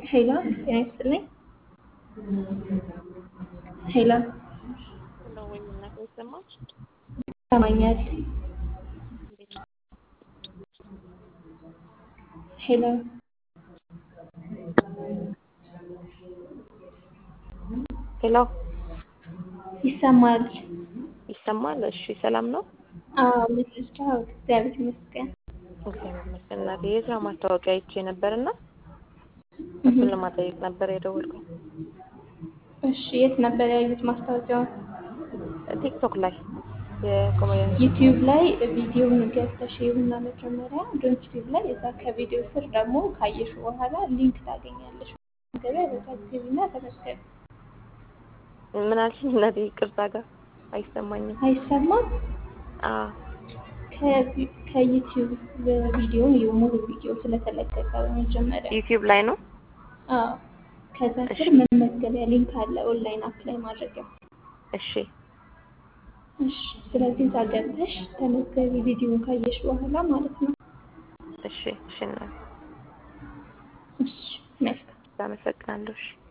ሄሎ ጤና ይስጥልኝ። ሄሎ ነው ወይ እናት ይሰማች? ይሰማኛል? ሄሎ ሄሎ ይሰማል? ይሰማል? እሺ ሰላም ነው? አዎ ልጅቷ እግዚአብሔር ይመስገን። እግዚአብሔር ይመስገን። እናቴ የስራ ማስታወቂያ አይቼ ነበርና እህ እሱን ለማጠየቅ ነበር የደወልኩት። እሺ የት ነበር ያዩት ማስታወቂያውን? ቲክቶክ ላይ የኮሜዲያን እሸቱ ዩቲዩብ ላይ ቪዲዮውን ገብተሽ ይሁንና መጀመሪያ ዩቲዩብ ላይ እዛ ከቪዲዮ ስር ደግሞ ካየሽ በኋላ ሊንክ ታገኛለሽ። ገበያ በዛ ግቢና ተመዝገቢ። ምን አልሽኝ እናቴ? ይቅርታ ጋር አይሰማኝም። አይሰማም? አዎ ከዩቲዩብ ቪዲዮውን ሙሉ ቪዲዮ ስለተለቀቀ በመጀመሪያ ዩቲዩብ ላይ ነው። አዎ ከዛ እሺ ስር መመዝገቢያ ሊንክ አለ ኦንላይን አፕላይ ማድረጊያ። እሺ እሺ ስለዚህ እዛ ገብተሽ ተመዝገቢ ቪዲዮውን ካየሽ በኋላ ማለት ነው። እሺ እናቴ እሺ መልካም አመሰግናለሁ። እሺ